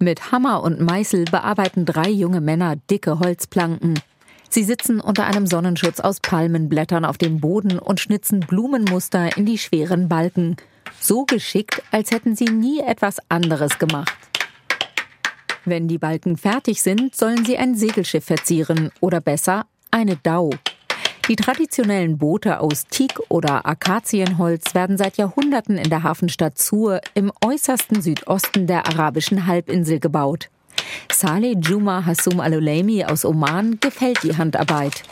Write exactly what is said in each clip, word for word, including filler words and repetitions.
Mit Hammer und Meißel bearbeiten drei junge Männer dicke Holzplanken. Sie sitzen unter einem Sonnenschutz aus Palmenblättern auf dem Boden und schnitzen Blumenmuster in die schweren Balken. So geschickt, als hätten sie nie etwas anderes gemacht. Wenn die Balken fertig sind, sollen sie ein Segelschiff verzieren oder besser eine Dhow. Die traditionellen Boote aus Teak oder Akazienholz werden seit Jahrhunderten in der Hafenstadt Sur im äußersten Südosten der arabischen Halbinsel gebaut. Saleh Juma Hassoum Al-Ulaimi aus Oman gefällt die Handarbeit.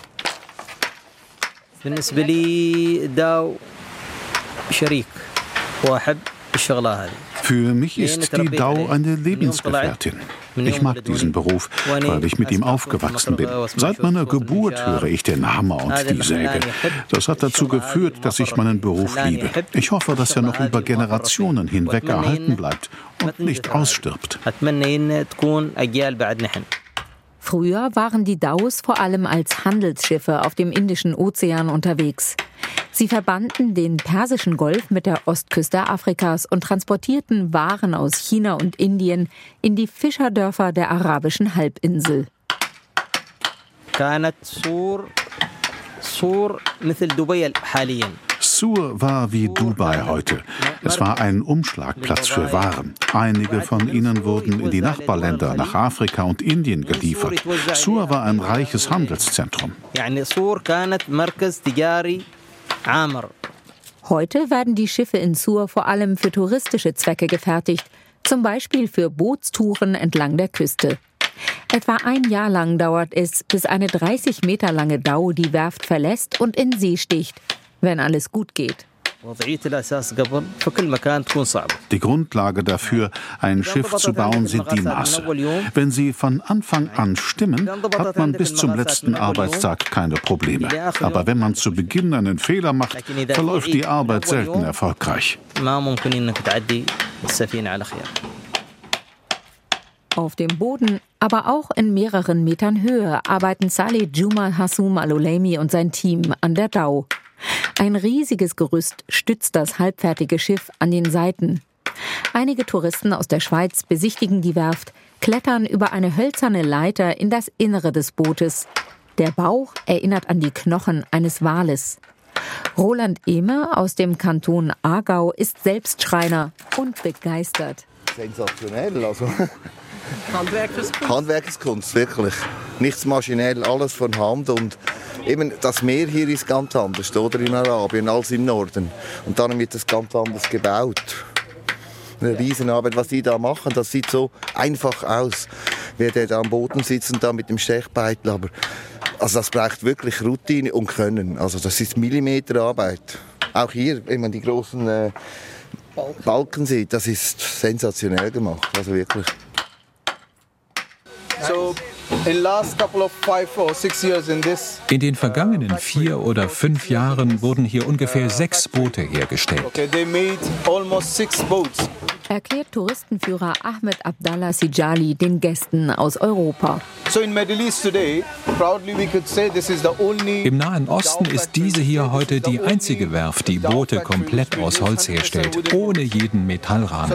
Für mich ist die Dhow eine Lebensgefährtin. Ich mag diesen Beruf, weil ich mit ihm aufgewachsen bin. Seit meiner Geburt höre ich den Hammer und die Säge. Das hat dazu geführt, dass ich meinen Beruf liebe. Ich hoffe, dass er noch über Generationen hinweg erhalten bleibt und nicht ausstirbt. Früher waren die Dhows vor allem als Handelsschiffe auf dem Indischen Ozean unterwegs. Sie verbanden den Persischen Golf mit der Ostküste Afrikas und transportierten Waren aus China und Indien in die Fischerdörfer der arabischen Halbinsel. Sur war wie Dubai heute. Es war ein Umschlagplatz für Waren. Einige von ihnen wurden in die Nachbarländer, nach Afrika und Indien geliefert. Sur war ein reiches Handelszentrum. Heute werden die Schiffe in Sur vor allem für touristische Zwecke gefertigt, zum Beispiel für Bootstouren entlang der Küste. Etwa ein Jahr lang dauert es, bis eine dreißig Meter lange Dhow die Werft verlässt und in See sticht, wenn alles gut geht. Die Grundlage dafür, ein Schiff zu bauen, sind die Maße. Wenn sie von Anfang an stimmen, hat man bis zum letzten Arbeitstag keine Probleme. Aber wenn man zu Beginn einen Fehler macht, verläuft die Arbeit selten erfolgreich. Auf dem Boden, aber auch in mehreren Metern Höhe, arbeiten Saleh Juma Hassoum Al-Ulaimi und sein Team an der Dhow. Ein riesiges Gerüst stützt das halbfertige Schiff an den Seiten. Einige Touristen aus der Schweiz besichtigen die Werft, klettern über eine hölzerne Leiter in das Innere des Bootes. Der Bauch erinnert an die Knochen eines Wales. Roland Ehme aus dem Kanton Aargau ist selbst Schreiner und begeistert. Sensationell, also. Handwerkerskunst. Handwerkerskunst, wirklich. Nichts maschinell, alles von Hand. Und eben das Meer hier ist ganz anders, oder in Arabien, als im Norden. Und dann wird das ganz anders gebaut. Eine Riesenarbeit, was die da machen, das sieht so einfach aus. Wer der da am Boden sitzt und da mit dem Stechbeitel, aber also das braucht wirklich Routine und Können. Also das ist Millimeterarbeit. Auch hier, wenn man die großen äh, Balken sieht, das ist sensationell gemacht, also wirklich. In den vergangenen vier oder fünf Jahren wurden hier ungefähr sechs Boote hergestellt. Erklärt Touristenführer Ahmed Abdallah Sijali den Gästen aus Europa. Im Nahen Osten ist diese hier heute die einzige Werft, die Boote komplett aus Holz herstellt, ohne jeden Metallrahmen.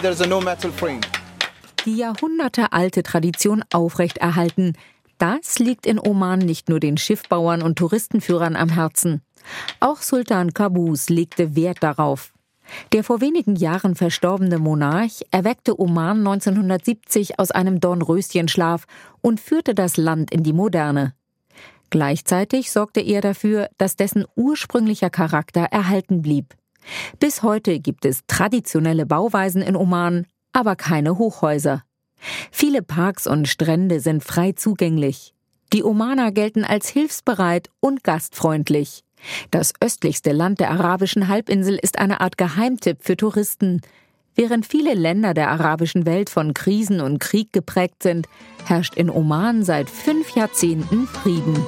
Die jahrhundertealte Tradition aufrechterhalten. Das liegt in Oman nicht nur den Schiffbauern und Touristenführern am Herzen. Auch Sultan Qaboos legte Wert darauf. Der vor wenigen Jahren verstorbene Monarch erweckte Oman neunzehnhundertsiebzig aus einem Dornröschenschlaf und führte das Land in die Moderne. Gleichzeitig sorgte er dafür, dass dessen ursprünglicher Charakter erhalten blieb. Bis heute gibt es traditionelle Bauweisen in Oman, aber keine Hochhäuser. Viele Parks und Strände sind frei zugänglich. Die Omaner gelten als hilfsbereit und gastfreundlich. Das östlichste Land der arabischen Halbinsel ist eine Art Geheimtipp für Touristen. Während viele Länder der arabischen Welt von Krisen und Krieg geprägt sind, herrscht in Oman seit fünf Jahrzehnten Frieden.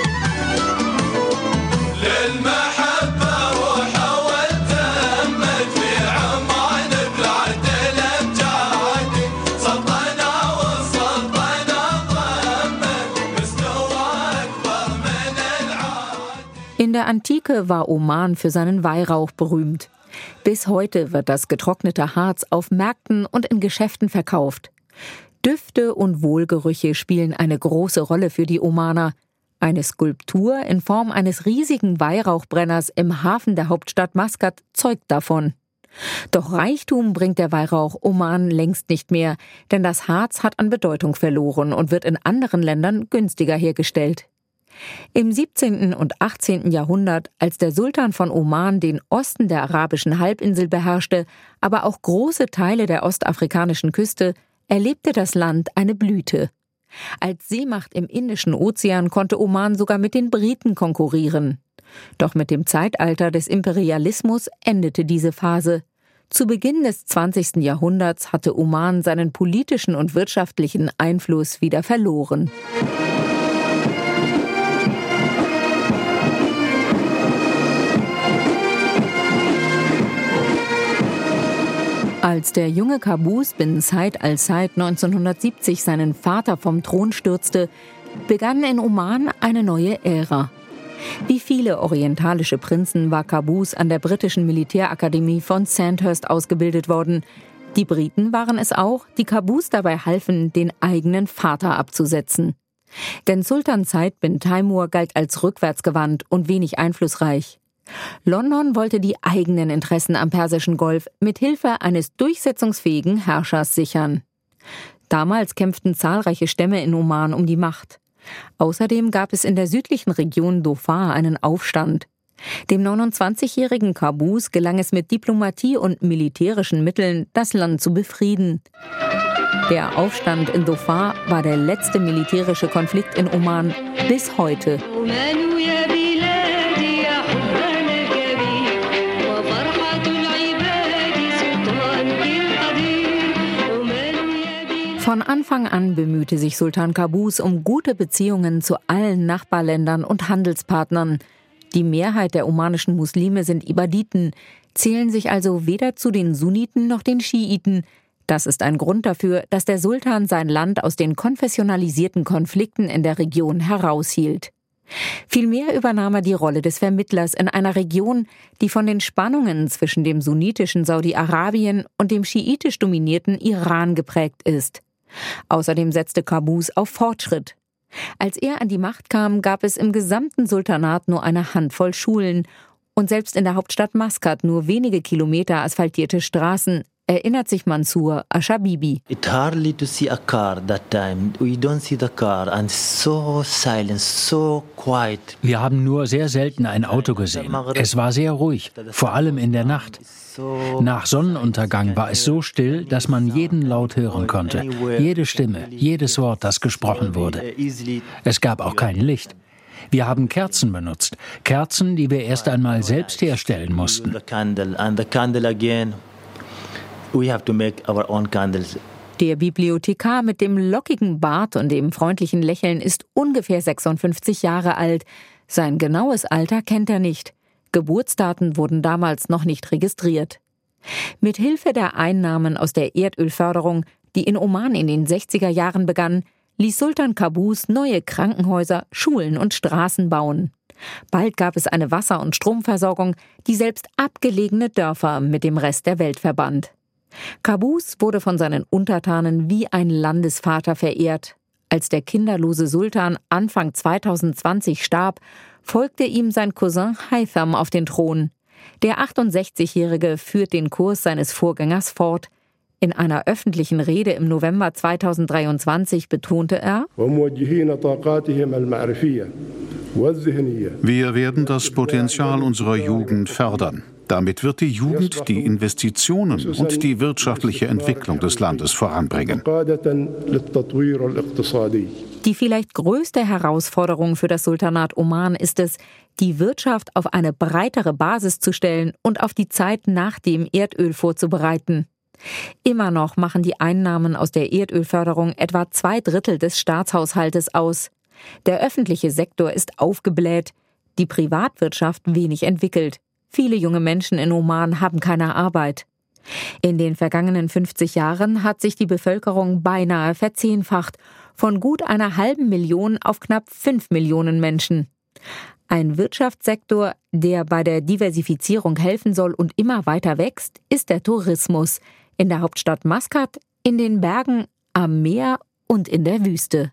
In der Antike war Oman für seinen Weihrauch berühmt. Bis heute wird das getrocknete Harz auf Märkten und in Geschäften verkauft. Düfte und Wohlgerüche spielen eine große Rolle für die Omaner. Eine Skulptur in Form eines riesigen Weihrauchbrenners im Hafen der Hauptstadt Maskat zeugt davon. Doch Reichtum bringt der Weihrauch Oman längst nicht mehr, denn das Harz hat an Bedeutung verloren und wird in anderen Ländern günstiger hergestellt. Im siebzehnten und achtzehnten Jahrhundert, als der Sultan von Oman den Osten der arabischen Halbinsel beherrschte, aber auch große Teile der ostafrikanischen Küste, erlebte das Land eine Blüte. Als Seemacht im Indischen Ozean konnte Oman sogar mit den Briten konkurrieren. Doch mit dem Zeitalter des Imperialismus endete diese Phase. Zu Beginn des zwanzigsten Jahrhunderts hatte Oman seinen politischen und wirtschaftlichen Einfluss wieder verloren. Als der junge Qaboos bin Said al-Said neunzehnhundertsiebzig seinen Vater vom Thron stürzte, begann in Oman eine neue Ära. Wie viele orientalische Prinzen war Qaboos an der britischen Militärakademie von Sandhurst ausgebildet worden. Die Briten waren es auch, die Qaboos dabei halfen, den eigenen Vater abzusetzen. Denn Sultan Said bin Taimur galt als rückwärtsgewandt und wenig einflussreich. London wollte die eigenen Interessen am Persischen Golf mit Hilfe eines durchsetzungsfähigen Herrschers sichern. Damals kämpften zahlreiche Stämme in Oman um die Macht. Außerdem gab es in der südlichen Region Dhofar einen Aufstand. Dem neunundzwanzigjährigen Qaboos gelang es mit Diplomatie und militärischen Mitteln, das Land zu befrieden. Der Aufstand in Dhofar war der letzte militärische Konflikt in Oman bis heute. Von Anfang an bemühte sich Sultan Qaboos um gute Beziehungen zu allen Nachbarländern und Handelspartnern. Die Mehrheit der omanischen Muslime sind Ibaditen, zählen sich also weder zu den Sunniten noch den Schiiten. Das ist ein Grund dafür, dass der Sultan sein Land aus den konfessionalisierten Konflikten in der Region heraushielt. Vielmehr übernahm er die Rolle des Vermittlers in einer Region, die von den Spannungen zwischen dem sunnitischen Saudi-Arabien und dem schiitisch dominierten Iran geprägt ist. Außerdem setzte Qaboos auf Fortschritt. Als er an die Macht kam, gab es im gesamten Sultanat nur eine Handvoll Schulen und selbst in der Hauptstadt Maskat nur wenige Kilometer asphaltierte Straßen, erinnert sich Mansour Ashabibi. It hardly to see a car that time. We don't see the car and so silent, so quiet. Wir haben nur sehr selten ein Auto gesehen. Es war sehr ruhig, vor allem in der Nacht. Nach Sonnenuntergang war es so still, dass man jeden Laut hören konnte. Jede Stimme, jedes Wort, das gesprochen wurde. Es gab auch kein Licht. Wir haben Kerzen benutzt. Kerzen, die wir erst einmal selbst herstellen mussten. We have to make our own candles. Der Bibliothekar mit dem lockigen Bart und dem freundlichen Lächeln ist ungefähr sechsundfünfzig Jahre alt. Sein genaues Alter kennt er nicht. Geburtsdaten wurden damals noch nicht registriert. Mit Hilfe der Einnahmen aus der Erdölförderung, die in Oman in den sechziger Jahren begann, ließ Sultan Qaboos neue Krankenhäuser, Schulen und Straßen bauen. Bald gab es eine Wasser- und Stromversorgung, die selbst abgelegene Dörfer mit dem Rest der Welt verband. Qaboos wurde von seinen Untertanen wie ein Landesvater verehrt. Als der kinderlose Sultan Anfang zweitausendzwanzig starb, folgte ihm sein Cousin Haytham auf den Thron. Der achtundsechzigjährige führt den Kurs seines Vorgängers fort. In einer öffentlichen Rede im November zweitausenddreiundzwanzig betonte er: Wir werden das Potenzial unserer Jugend fördern. Damit wird die Jugend die Investitionen und die wirtschaftliche Entwicklung des Landes voranbringen. Die vielleicht größte Herausforderung für das Sultanat Oman ist es, die Wirtschaft auf eine breitere Basis zu stellen und auf die Zeit nach dem Erdöl vorzubereiten. Immer noch machen die Einnahmen aus der Erdölförderung etwa zwei Drittel des Staatshaushaltes aus. Der öffentliche Sektor ist aufgebläht, die Privatwirtschaft wenig entwickelt. Viele junge Menschen in Oman haben keine Arbeit. In den vergangenen fünfzig Jahren hat sich die Bevölkerung beinahe verzehnfacht, von gut einer halben Million auf knapp fünf Millionen Menschen. Ein Wirtschaftssektor, der bei der Diversifizierung helfen soll und immer weiter wächst, ist der Tourismus. In der Hauptstadt Maskat, in den Bergen, am Meer und in der Wüste.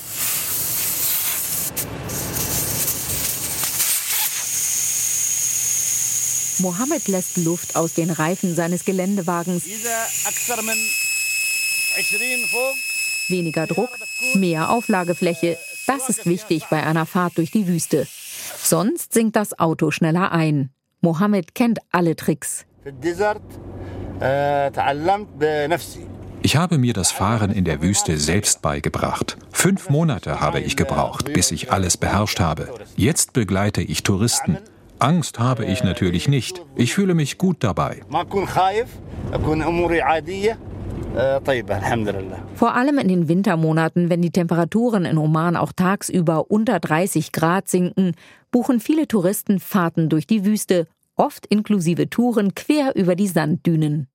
Mohammed lässt Luft aus den Reifen seines Geländewagens. Weniger Druck, mehr Auflagefläche. Das ist wichtig bei einer Fahrt durch die Wüste. Sonst sinkt das Auto schneller ein. Mohammed kennt alle Tricks. Ich habe mir das Fahren in der Wüste selbst beigebracht. Fünf Monate habe ich gebraucht, bis ich alles beherrscht habe. Jetzt begleite ich Touristen. Angst habe ich natürlich nicht. Ich fühle mich gut dabei. Vor allem in den Wintermonaten, wenn die Temperaturen in Oman auch tagsüber unter dreißig Grad sinken, buchen viele Touristen Fahrten durch die Wüste, oft inklusive Touren quer über die Sanddünen.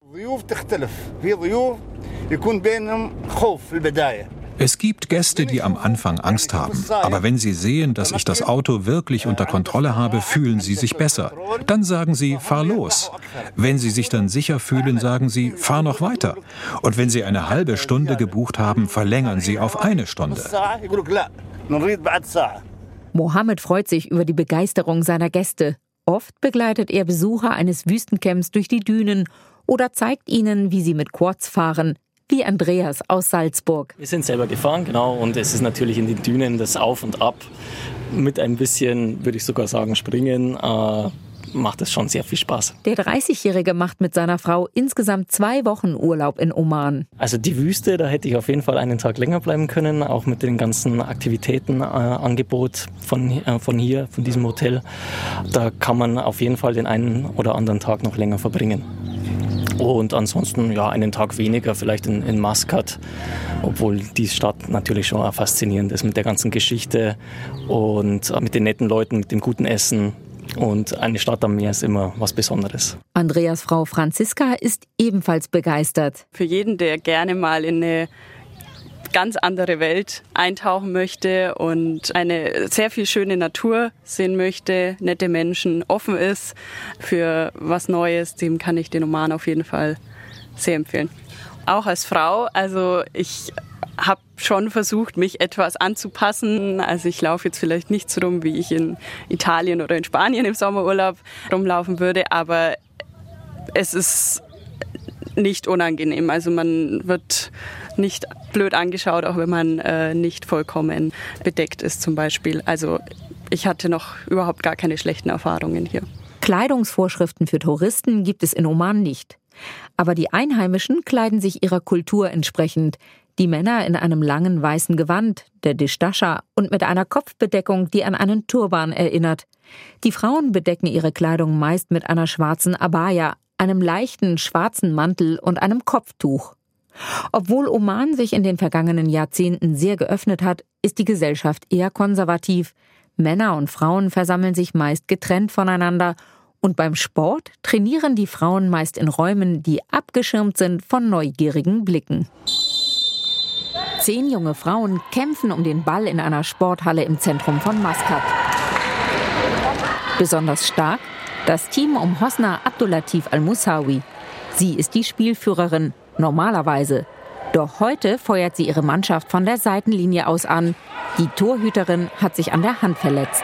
Es gibt Gäste, die am Anfang Angst haben. Aber wenn sie sehen, dass ich das Auto wirklich unter Kontrolle habe, fühlen sie sich besser. Dann sagen sie, fahr los. Wenn sie sich dann sicher fühlen, sagen sie, fahr noch weiter. Und wenn sie eine halbe Stunde gebucht haben, verlängern sie auf eine Stunde. Mohammed freut sich über die Begeisterung seiner Gäste. Oft begleitet er Besucher eines Wüstencamps durch die Dünen oder zeigt ihnen, wie sie mit Quads fahren. Wie Andreas aus Salzburg. Wir sind selber gefahren, genau, und es ist natürlich in den Dünen das Auf und Ab mit ein bisschen, würde ich sogar sagen, Springen, äh, macht es schon sehr viel Spaß. Der dreißigjährige macht mit seiner Frau insgesamt zwei Wochen Urlaub in Oman. Also die Wüste, da hätte ich auf jeden Fall einen Tag länger bleiben können, auch mit den ganzen Aktivitäten, äh, Angebot von, äh, von hier, von diesem Hotel. Da kann man auf jeden Fall den einen oder anderen Tag noch länger verbringen. Und ansonsten ja einen Tag weniger, vielleicht in, in Maskat, obwohl die Stadt natürlich schon auch faszinierend ist mit der ganzen Geschichte und mit den netten Leuten, mit dem guten Essen. Und eine Stadt am Meer ist immer was Besonderes. Andreas Frau Franziska ist ebenfalls begeistert. Für jeden, der gerne mal in eine ganz andere Welt eintauchen möchte und eine sehr viel schöne Natur sehen möchte, nette Menschen, offen ist für was Neues, dem kann ich den Oman auf jeden Fall sehr empfehlen. Auch als Frau, also ich habe schon versucht, mich etwas anzupassen. Also ich laufe jetzt vielleicht nicht so rum, wie ich in Italien oder in Spanien im Sommerurlaub rumlaufen würde, aber es ist nicht unangenehm. Also man wird nicht blöd angeschaut, auch wenn man äh, nicht vollkommen bedeckt ist zum Beispiel. Also ich hatte noch überhaupt gar keine schlechten Erfahrungen hier. Kleidungsvorschriften für Touristen gibt es in Oman nicht. Aber die Einheimischen kleiden sich ihrer Kultur entsprechend. Die Männer in einem langen weißen Gewand, der Dishdasha, und mit einer Kopfbedeckung, die an einen Turban erinnert. Die Frauen bedecken ihre Kleidung meist mit einer schwarzen Abaya, einem leichten schwarzen Mantel und einem Kopftuch. Obwohl Oman sich in den vergangenen Jahrzehnten sehr geöffnet hat, ist die Gesellschaft eher konservativ. Männer und Frauen versammeln sich meist getrennt voneinander und beim Sport trainieren die Frauen meist in Räumen, die abgeschirmt sind von neugierigen Blicken. Zehn junge Frauen kämpfen um den Ball in einer Sporthalle im Zentrum von Maskat. Besonders stark das Team um Hosna Abdulatif Al-Musawi. Sie ist die Spielführerin, normalerweise. Doch heute feuert sie ihre Mannschaft von der Seitenlinie aus an. Die Torhüterin hat sich an der Hand verletzt.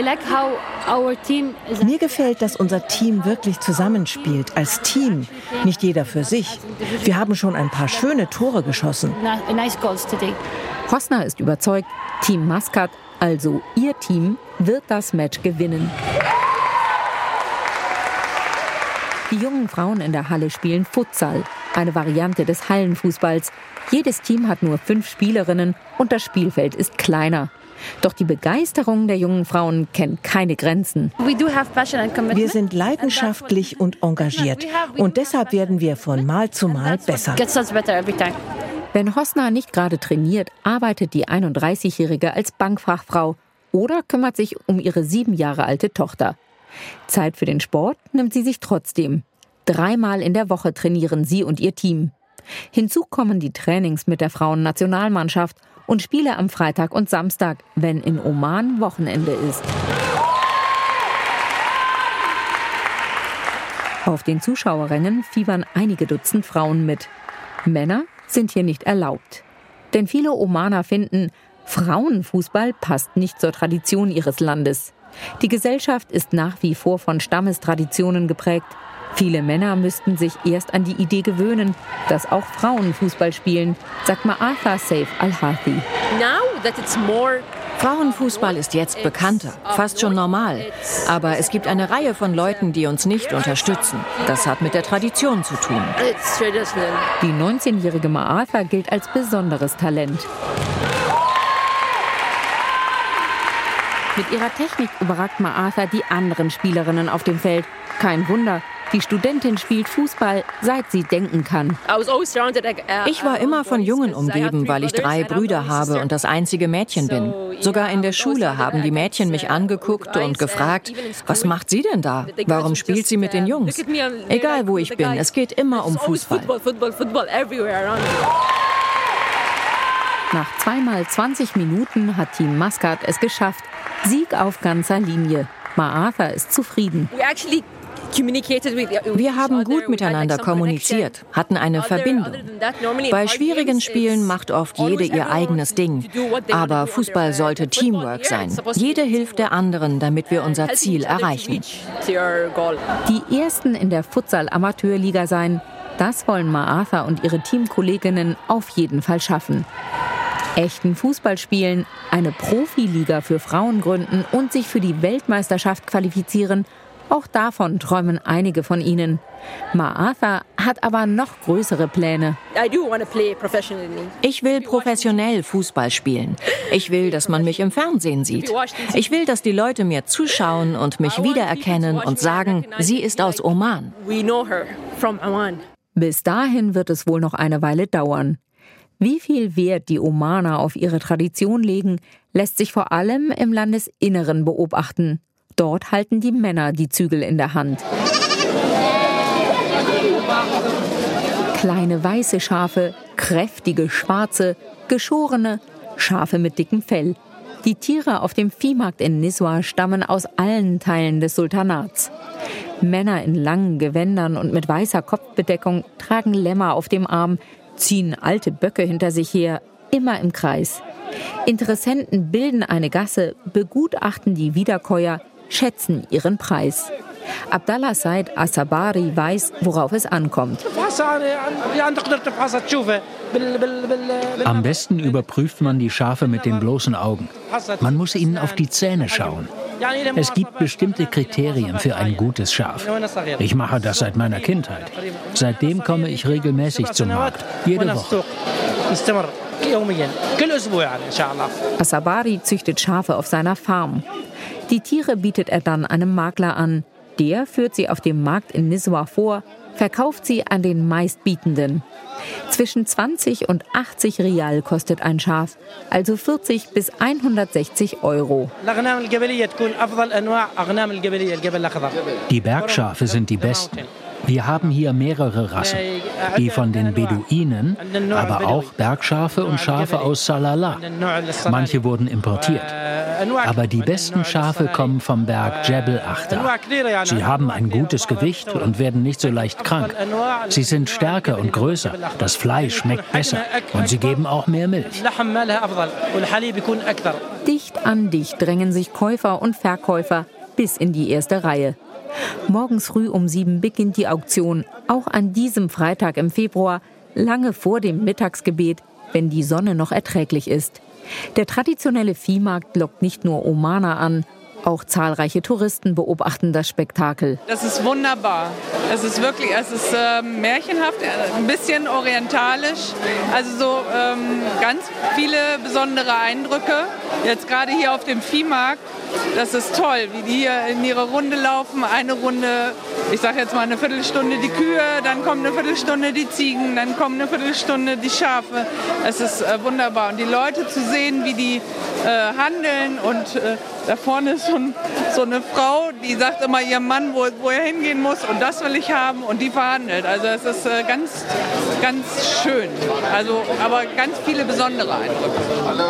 Mir gefällt, dass unser Team wirklich zusammenspielt, als Team, nicht jeder für sich. Wir haben schon ein paar schöne Tore geschossen. Hosna ist überzeugt, Team Maskat, also ihr Team, wird das Match gewinnen. Die jungen Frauen in der Halle spielen Futsal, eine Variante des Hallenfußballs. Jedes Team hat nur fünf Spielerinnen und das Spielfeld ist kleiner. Doch die Begeisterung der jungen Frauen kennt keine Grenzen. Wir sind leidenschaftlich und engagiert und deshalb werden wir von Mal zu Mal besser. Wenn Hosna nicht gerade trainiert, arbeitet die einunddreißigjährige als Bankfachfrau oder kümmert sich um ihre sieben Jahre alte Tochter. Zeit für den Sport nimmt sie sich trotzdem. Dreimal in der Woche trainieren sie und ihr Team. Hinzu kommen die Trainings mit der Frauennationalmannschaft und Spiele am Freitag und Samstag, wenn in Oman Wochenende ist. Auf den Zuschauerrängen fiebern einige Dutzend Frauen mit. Männer sind hier nicht erlaubt. Denn viele Omaner finden, Frauenfußball passt nicht zur Tradition ihres Landes. Die Gesellschaft ist nach wie vor von Stammestraditionen geprägt. Viele Männer müssten sich erst an die Idee gewöhnen, dass auch Frauen Fußball spielen, sagt Ma'atha Saif Al-Hathi. Frauenfußball ist jetzt bekannter, fast schon normal. Aber es gibt eine Reihe von Leuten, die uns nicht unterstützen. Das hat mit der Tradition zu tun. Die neunzehnjährige Ma'atha gilt als besonderes Talent. Mit ihrer Technik überragt Ma'atha die anderen Spielerinnen auf dem Feld. Kein Wunder, die Studentin spielt Fußball, seit sie denken kann. Ich war immer von Jungen umgeben, weil ich drei Brüder habe und das einzige Mädchen bin. Sogar in der Schule haben die Mädchen mich angeguckt und gefragt, was macht sie denn da? Warum spielt sie mit den Jungs? Egal wo ich bin, es geht immer um Fußball. Nach zweimal zwanzig Minuten hat Team Muscat es geschafft. Sieg auf ganzer Linie. Ma'atha ist zufrieden. Wir haben gut miteinander kommuniziert, hatten eine Verbindung. Bei schwierigen Spielen macht oft jede ihr eigenes Ding. Aber Fußball sollte Teamwork sein. Jede hilft der anderen, damit wir unser Ziel erreichen. Die Ersten in der Futsal-Amateurliga sein, das wollen Ma'atha und ihre Teamkolleginnen auf jeden Fall schaffen. Echten Fußball spielen, eine Profiliga für Frauen gründen und sich für die Weltmeisterschaft qualifizieren, auch davon träumen einige von ihnen. Ma'atha hat aber noch größere Pläne. Ich will professionell Fußball spielen. Ich will, dass man mich im Fernsehen sieht. Ich will, dass die Leute mir zuschauen und mich wiedererkennen und sagen, sie ist aus Oman. Bis dahin wird es wohl noch eine Weile dauern. Wie viel Wert die Omaner auf ihre Tradition legen, lässt sich vor allem im Landesinneren beobachten. Dort halten die Männer die Zügel in der Hand. Kleine weiße Schafe, kräftige schwarze, geschorene, Schafe mit dickem Fell. Die Tiere auf dem Viehmarkt in Nizwa stammen aus allen Teilen des Sultanats. Männer in langen Gewändern und mit weißer Kopfbedeckung tragen Lämmer auf dem Arm, ziehen alte Böcke hinter sich her, immer im Kreis. Interessenten bilden eine Gasse, begutachten die Wiederkäuer, schätzen ihren Preis. Abdallah Said Asabari weiß, worauf es ankommt. Am besten überprüft man die Schafe mit den bloßen Augen. Man muss ihnen auf die Zähne schauen. Es gibt bestimmte Kriterien für ein gutes Schaf. Ich mache das seit meiner Kindheit. Seitdem komme ich regelmäßig zum Markt, jede Woche. Asabari züchtet Schafe auf seiner Farm. Die Tiere bietet er dann einem Makler an. Der führt sie auf dem Markt in Nizwa vor, verkauft sie an den Meistbietenden. Zwischen zwanzig und achtzig Rial kostet ein Schaf, also vierzig bis hundertsechzig Euro. Die Bergschafe sind die besten. Wir haben hier mehrere Rassen, die von den Beduinen, aber auch Bergschafe und Schafe aus Salalah. Manche wurden importiert. Aber die besten Schafe kommen vom Berg Jebel Akhtar. Sie haben ein gutes Gewicht und werden nicht so leicht krank. Sie sind stärker und größer, das Fleisch schmeckt besser und sie geben auch mehr Milch. Dicht an dicht drängen sich Käufer und Verkäufer bis in die erste Reihe. Morgens früh um sieben beginnt die Auktion, auch an diesem Freitag im Februar, lange vor dem Mittagsgebet, wenn die Sonne noch erträglich ist. Der traditionelle Viehmarkt lockt nicht nur Omaner an, auch zahlreiche Touristen beobachten das Spektakel. Das ist wunderbar. Es ist wirklich, es ist äh, märchenhaft, ein bisschen orientalisch. Also so ähm, ganz viele besondere Eindrücke. Jetzt gerade hier auf dem Viehmarkt, das ist toll, wie die hier in ihre Runde laufen. Eine Runde, ich sage jetzt mal eine Viertelstunde die Kühe, dann kommen eine Viertelstunde die Ziegen, dann kommen eine Viertelstunde die Schafe. Es ist äh, wunderbar. Und die Leute zu sehen, wie die äh, handeln und äh, Da vorne ist schon so eine Frau, die sagt immer ihrem Mann, wo, wo er hingehen muss und das will ich haben und die verhandelt. Also es ist äh, ganz, ganz schön. Also, aber ganz viele besondere Eindrücke.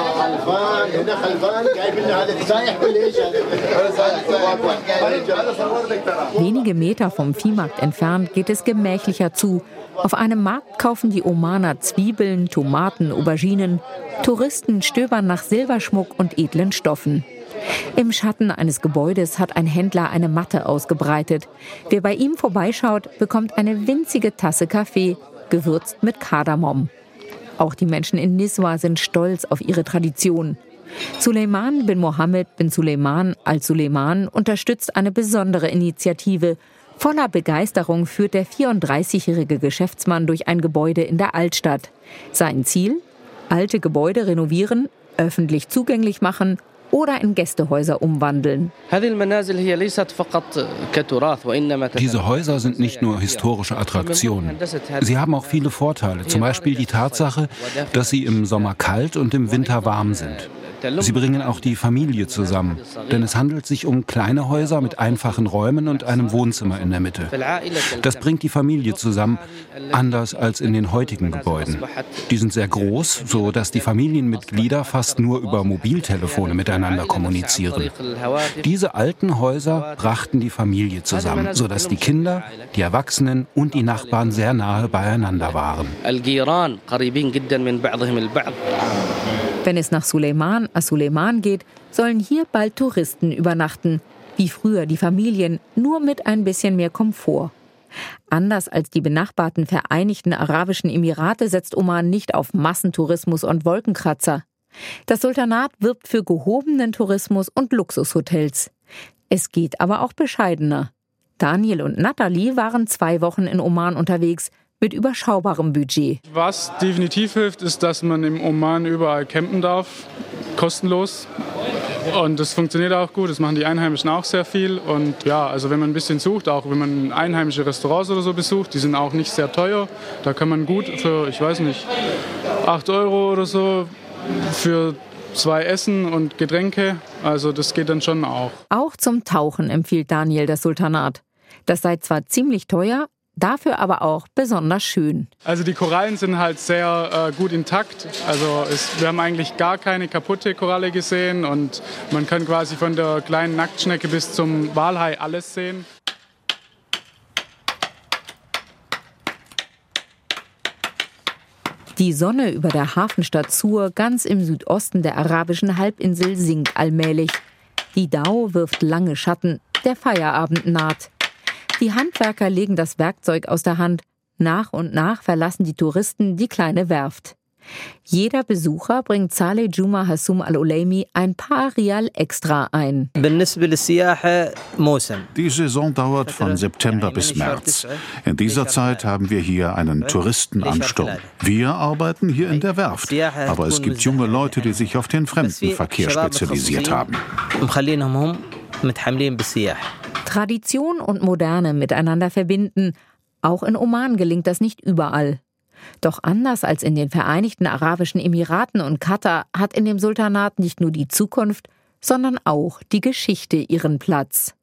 Wenige Meter vom Viehmarkt entfernt geht es gemächlicher zu. Auf einem Markt kaufen die Omaner Zwiebeln, Tomaten, Auberginen. Touristen stöbern nach Silberschmuck und edlen Stoffen. Im Schatten eines Gebäudes hat ein Händler eine Matte ausgebreitet. Wer bei ihm vorbeischaut, bekommt eine winzige Tasse Kaffee, gewürzt mit Kardamom. Auch die Menschen in Niswa sind stolz auf ihre Tradition. Suleiman bin Mohammed bin Suleiman al-Suleiman unterstützt eine besondere Initiative. Voller Begeisterung führt der vierunddreißigjährige Geschäftsmann durch ein Gebäude in der Altstadt. Sein Ziel? Alte Gebäude renovieren, öffentlich zugänglich machen oder in Gästehäuser umwandeln. Diese Häuser sind nicht nur historische Attraktionen. Sie haben auch viele Vorteile, zum Beispiel die Tatsache, dass sie im Sommer kalt und im Winter warm sind. Sie bringen auch die Familie zusammen, denn es handelt sich um kleine Häuser mit einfachen Räumen und einem Wohnzimmer in der Mitte. Das bringt die Familie zusammen, anders als in den heutigen Gebäuden. Die sind sehr groß, so dass die Familienmitglieder fast nur über Mobiltelefone miteinander kommunizieren. Diese alten Häuser brachten die Familie zusammen, so dass die Kinder, die Erwachsenen und die Nachbarn sehr nahe beieinander waren. Wenn es nach Suleiman al-Suleiman geht, sollen hier bald Touristen übernachten. Wie früher die Familien, nur mit ein bisschen mehr Komfort. Anders als die benachbarten Vereinigten Arabischen Emirate setzt Oman nicht auf Massentourismus und Wolkenkratzer. Das Sultanat wirbt für gehobenen Tourismus und Luxushotels. Es geht aber auch bescheidener. Daniel und Natalie waren zwei Wochen in Oman unterwegs, mit überschaubarem Budget. Was definitiv hilft, ist, dass man im Oman überall campen darf, kostenlos. Und das funktioniert auch gut, das machen die Einheimischen auch sehr viel. Und ja, also wenn man ein bisschen sucht, auch wenn man einheimische Restaurants oder so besucht, die sind auch nicht sehr teuer. Da kann man gut für, ich weiß nicht, acht Euro oder so für zwei Essen und Getränke. Also das geht dann schon auch. Auch zum Tauchen empfiehlt Daniel das Sultanat. Das sei zwar ziemlich teuer, dafür aber auch besonders schön. Also die Korallen sind halt sehr äh, gut intakt. Also es, wir haben eigentlich gar keine kaputte Koralle gesehen und man kann quasi von der kleinen Nacktschnecke bis zum Walhai alles sehen. Die Sonne über der Hafenstadt Sur, ganz im Südosten der arabischen Halbinsel, sinkt allmählich. Die Dau wirft lange Schatten, der Feierabend naht. Die Handwerker legen das Werkzeug aus der Hand. Nach und nach verlassen die Touristen die kleine Werft. Jeder Besucher bringt Saleh Juma Hassum Al-Olaimi ein paar Rial extra ein. Die Saison dauert von September bis März. In dieser Zeit haben wir hier einen Touristenansturm. Wir arbeiten hier in der Werft, aber es gibt junge Leute, die sich auf den Fremdenverkehr spezialisiert haben. Tradition und Moderne miteinander verbinden. Auch in Oman gelingt das nicht überall. Doch anders als in den Vereinigten Arabischen Emiraten und Katar hat in dem Sultanat nicht nur die Zukunft, sondern auch die Geschichte ihren Platz.